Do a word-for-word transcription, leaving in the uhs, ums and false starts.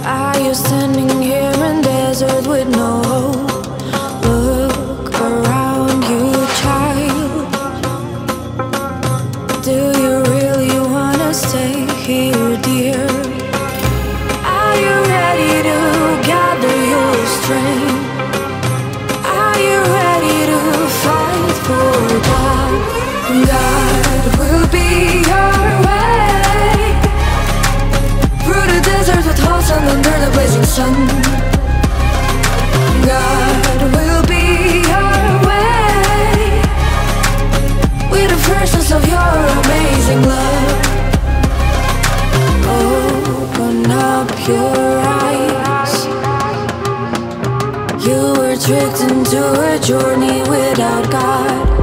Are you standing here in desert with no hope? Look around you, child. Do you really wanna stay here, dear? Are you ready to gather your strength? Are you ready to fight for God? God will be your way through the desert with holes and under the blazing sun. God will be your way with the freshness of your amazing love. Open up your eyes. You were tricked into a journey without God.